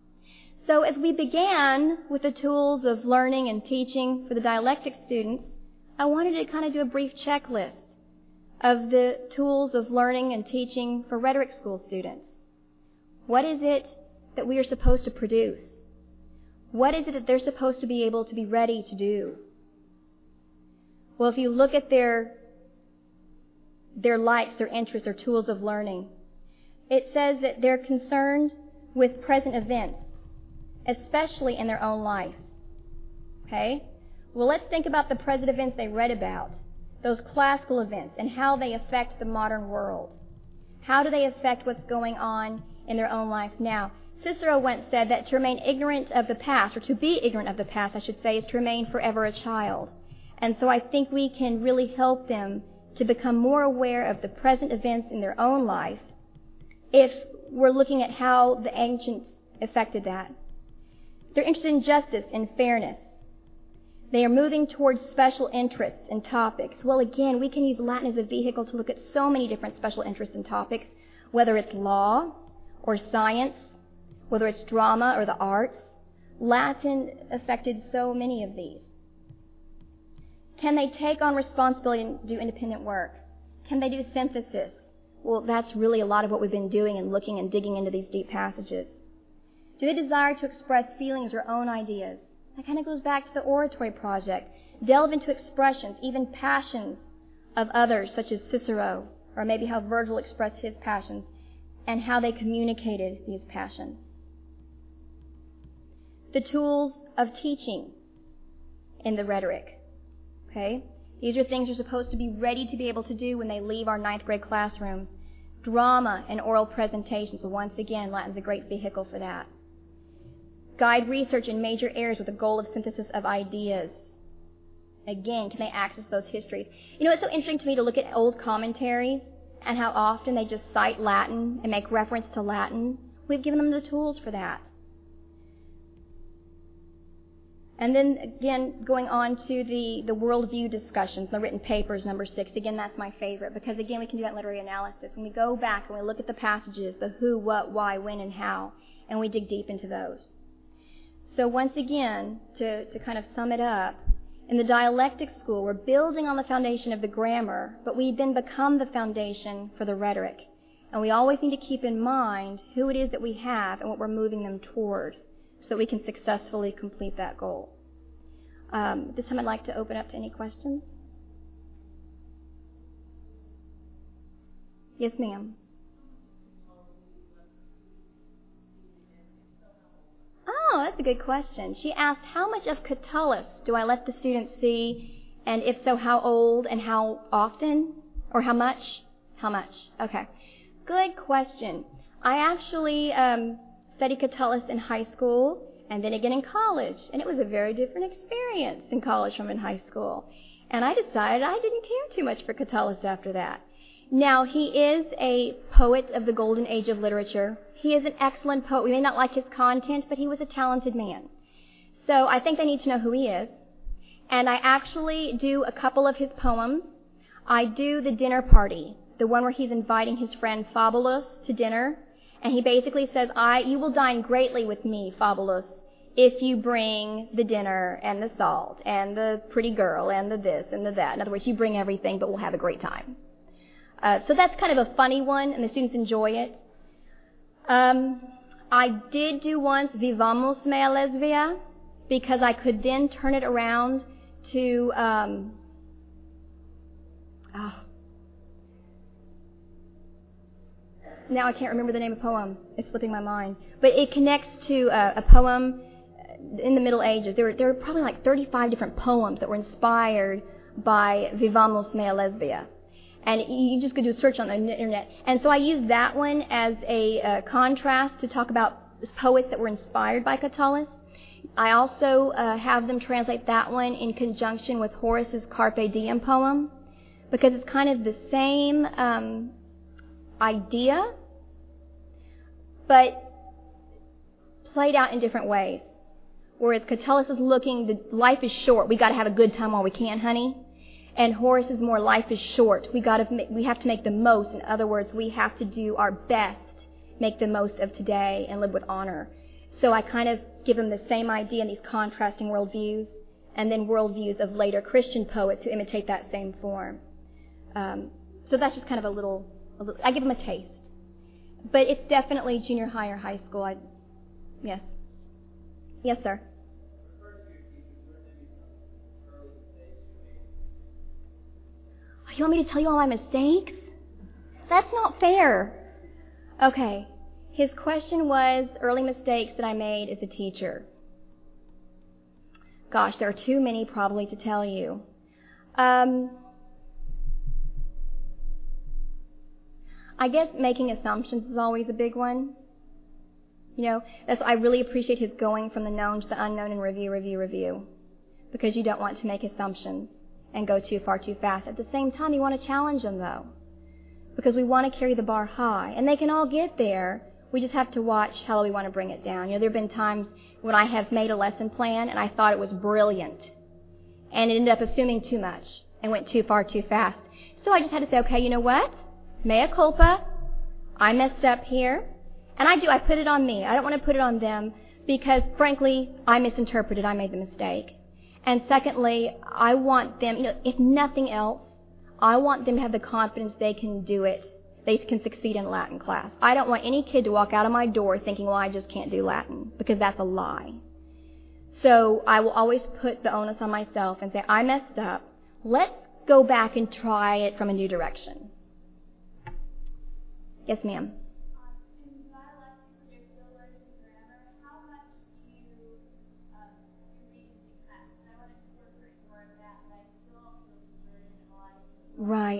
So as we began with the tools of learning and teaching for the dialectic students, I wanted to kind of do a brief checklist of the tools of learning and teaching for rhetoric school students. What is it that we are supposed to produce? What is it that they're supposed to be able to be ready to do? Well, if you look at their, their likes, their interests, their tools of learning, it says that they're concerned with present events, especially in their own life. Okay? Well, let's think about the present events they read about, those classical events, and how they affect the modern world. How do they affect what's going on in their own life now? Cicero once said that to remain ignorant of the past, or to be ignorant of the past, I should say, is to remain forever a child. And so I think we can really help them to become more aware of the present events in their own life if we're looking at how the ancients affected that. They're interested in justice and fairness. They are moving towards special interests and topics. Well, again, we can use Latin as a vehicle to look at so many different special interests and topics, whether it's law or science, whether it's drama or the arts. Latin affected so many of these. Can they take on responsibility and do independent work? Can they do synthesis? Well, that's really a lot of what we've been doing and looking and digging into these deep passages. Do they desire to express feelings or own ideas? That kind of goes back to the oratory project. Delve into expressions, even passions of others, such as Cicero, or maybe how Virgil expressed his passions, and how they communicated these passions. The tools of teaching in the rhetoric. Okay? These are things you're supposed to be ready to be able to do when they leave our ninth grade classrooms. Drama and oral presentations. So once again, Latin's a great vehicle for that. Guide research in major areas with the goal of synthesis of ideas. Again, can they access those histories? You know, it's so interesting to me to look at old commentaries and how often they just cite Latin and make reference to Latin. We've given them the tools for that. And then, again, going on to the, the worldview discussions, the written papers, number six. Again, that's my favorite because, again, we can do that in literary analysis. When we go back and we look at the passages, the who, what, why, when, and how, and we dig deep into those. So once again, to, to kind of sum it up, in the dialectic school, we're building on the foundation of the grammar, but we then become the foundation for the rhetoric. And we always need to keep in mind who it is that we have and what we're moving them toward so that we can successfully complete that goal. Um, this time I'd like to open up to any questions. Yes, ma'am. Oh, that's a good question. She asked, how much of Catullus do I let the students see, and if so, how old and how often? Or how much? How much? Okay. Good question. I actually um, studied Catullus in high school and then again in college, and it was a very different experience in college from in high school. And I decided I didn't care too much for Catullus after that. Now, he is a poet of the golden age of literature. He is an excellent poet. We may not like his content, but he was a talented man. So I think they need to know who he is. And I actually do a couple of his poems. I do the dinner party, the one where he's inviting his friend Fabullus to dinner. And he basically says, I, you will dine greatly with me, Fabullus, if you bring the dinner and the salt and the pretty girl and the this and the that. In other words, you bring everything, but we'll have a great time. Uh, so that's kind of a funny one, and the students enjoy it. Um, I did do once Vivamus mea lesbia, because I could then turn it around to, um, oh, now I can't remember the name of the poem. It's slipping my mind. But it connects to uh, a poem in the Middle Ages. There were, there were probably like thirty-five different poems that were inspired by Vivamus mea lesbia. And you just go do a search on the internet. And so I used that one as a uh, contrast to talk about poets that were inspired by Catullus. I also uh, have them translate that one in conjunction with Horace's Carpe Diem poem, because it's kind of the same um, idea, but played out in different ways. Whereas Catullus is looking, the life is short. We got to have a good time while we can, honey. And Horace is more, life is short. We got to, we have to make the most. In other words, we have to do our best, make the most of today, and live with honor. So I kind of give them the same idea in these contrasting worldviews, and then worldviews of later Christian poets who imitate that same form. Um, so that's just kind of a little, a little, I give them a taste. But it's definitely junior high or high school. I, yes. Yes, sir. You want me to tell you all my mistakes? That's not fair. Okay. His question was early mistakes that I made as a teacher. Gosh, there are too many probably to tell you. Um, I guess making assumptions is always a big one. You know, that's, I really appreciate his going from the known to the unknown and review, review, review. Because you don't want to make assumptions and go too far too fast. At the same time, you want to challenge them, though, because we want to carry the bar high. And they can all get there. We just have to watch how we want to bring it down. You know, there have been times when I have made a lesson plan and I thought it was brilliant. and it ended up assuming too much and went too far too fast. So I just had to say, okay, you know what? Mea culpa. I messed up here. And I do. I put it on me. I don't want to put it on them because, frankly, I misinterpreted. I made the mistake. And secondly, I want them, you know, if nothing else, I want them to have the confidence they can do it. They can succeed in Latin class. I don't want any kid to walk out of my door thinking, well, I just can't do Latin, because that's a lie. So I will always put the onus on myself and say, I messed up. Let's go back and try it from a new direction. Yes, ma'am. Right.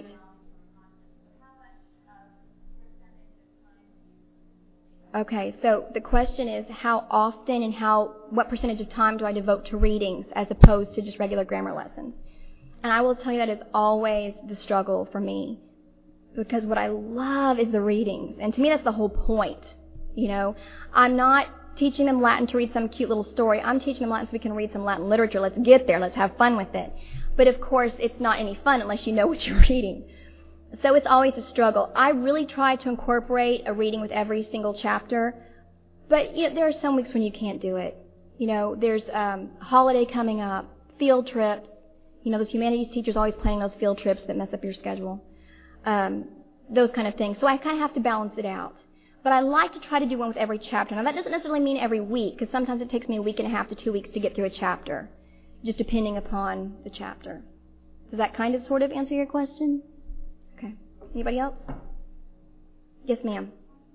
Okay, so the question is how often and how, what percentage of time do I devote to readings as opposed to just regular grammar lessons? And I will tell you that is always the struggle for me, because what I love is the readings, and to me that's the whole point. You know, I'm not teaching them Latin to read some cute little story. I'm teaching them Latin so we can read some Latin literature. Let's get there. Let's have fun with it. But of course, it's not any fun unless you know what you're reading. So it's always a struggle. I really try to incorporate a reading with every single chapter, but you know, there are some weeks when you can't do it. You know, there's um, holiday coming up, field trips. You know, those humanities teachers always planning those field trips that mess up your schedule. Um, those kind of things. So I kind of have to balance it out. But I like to try to do one with every chapter. Now, that doesn't necessarily mean every week, because sometimes it takes me a week and a half to two weeks to get through a chapter, just depending upon the chapter. Does that kind of sort of answer your question? Okay. Anybody else? Yes, ma'am.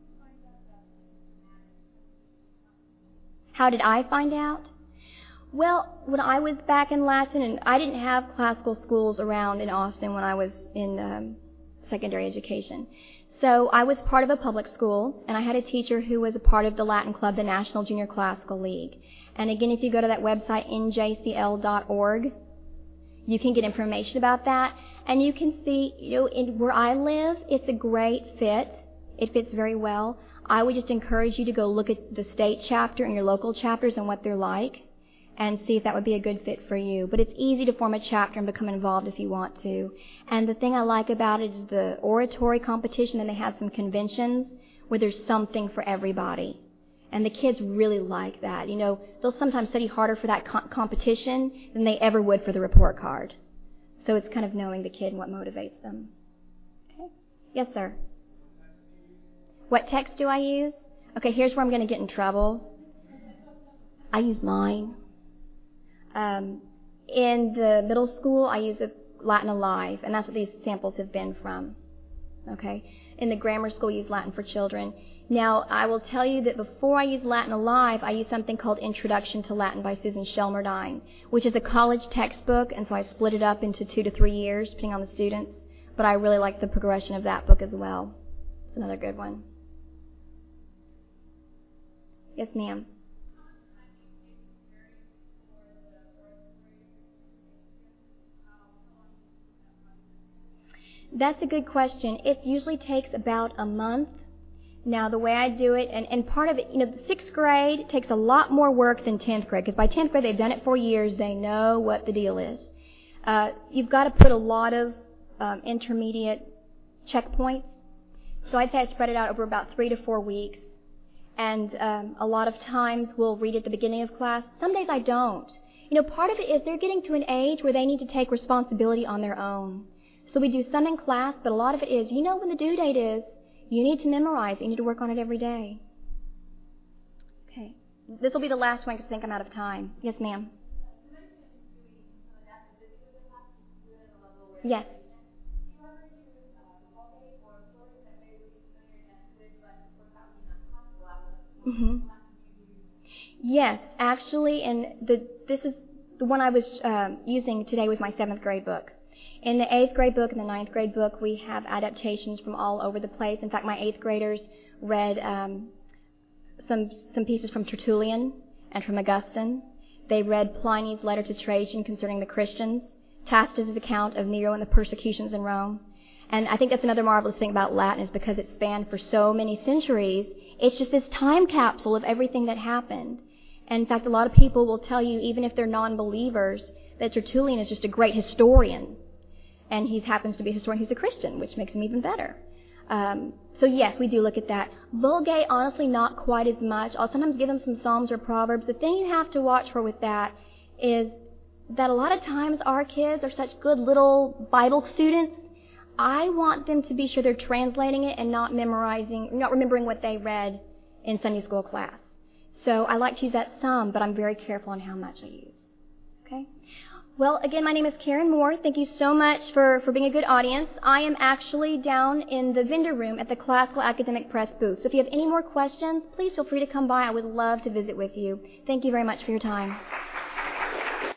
How did I find out? Well, when I was back in Latin, and I didn't have classical schools around in Austin when I was in um, secondary education. So I was part of a public school, and I had a teacher who was a part of the Latin Club, the National Junior Classical League. And again, if you go to that website, N J C L dot org, you can get information about that. And you can see, you know, in where I live, it's a great fit. It fits very well. I would just encourage you to go look at the state chapter and your local chapters and what they're like, and see if that would be a good fit for you. But it's easy to form a chapter and become involved if you want to. And the thing I like about it is the oratory competition, and they have some conventions where there's something for everybody. And the kids really like that. You know, they'll sometimes study harder for that co- competition than they ever would for the report card. So it's kind of knowing the kid and what motivates them. Okay. Yes, sir. What text do I use? Okay, here's where I'm going to get in trouble. I use mine. Um, in the middle school, I use a Latin Alive, and that's what these samples have been from. Okay. In the grammar school, I use Latin for Children. Now, I will tell you that before I used Latin Alive, I used something called Introduction to Latin by Susan Shelmerdine, which is a college textbook, and so I split it up into two to three years, depending on the students. But I really like the progression of that book as well. It's another good one. Yes, ma'am. That's a good question. It usually takes about a month. Now, the way I do it, and, and part of it, you know, the sixth grade takes a lot more work than tenth grade, because by tenth grade they've done it for years. They know what the deal is. Uh, you've got to put a lot of um, intermediate checkpoints. So I'd say I spread it out over about three to four weeks. And um, a lot of times we'll read at the beginning of class. Some days I don't. You know, part of it is they're getting to an age where they need to take responsibility on their own. So we do some in class, but a lot of it is, you know when the due date is. You need to memorize it. You need to work on it every day. Okay. This will be the last one because I think I'm out of time. Yes, ma'am. Yes. Mm-hmm. Yes, actually, and the this is the one I was um, using today was my seventh grade book. In the eighth grade book and the ninth grade book, we have adaptations from all over the place. In fact, my eighth graders read um, some some pieces from Tertullian and from Augustine. They read Pliny's letter to Trajan concerning the Christians, Tacitus' account of Nero and the persecutions in Rome. And I think that's another marvelous thing about Latin, is because it spanned for so many centuries. It's just this time capsule of everything that happened. And in fact, a lot of people will tell you, even if they're non-believers, that Tertullian is just a great historian, and he happens to be a historian who's a Christian, which makes him even better. Um, so yes, we do look at that. Vulgate, honestly, not quite as much. I'll sometimes give them some Psalms or Proverbs. The thing you have to watch for with that is that a lot of times our kids are such good little Bible students. I want them to be sure they're translating it and not memorizing, not remembering what they read in Sunday school class. So I like to use that some, but I'm very careful on how much I use. Okay? Well, again, my name is Karen Moore. Thank you so much for, for being a good audience. I am actually down in the vendor room at the Classical Academic Press booth. So if you have any more questions, please feel free to come by. I would love to visit with you. Thank you very much for your time.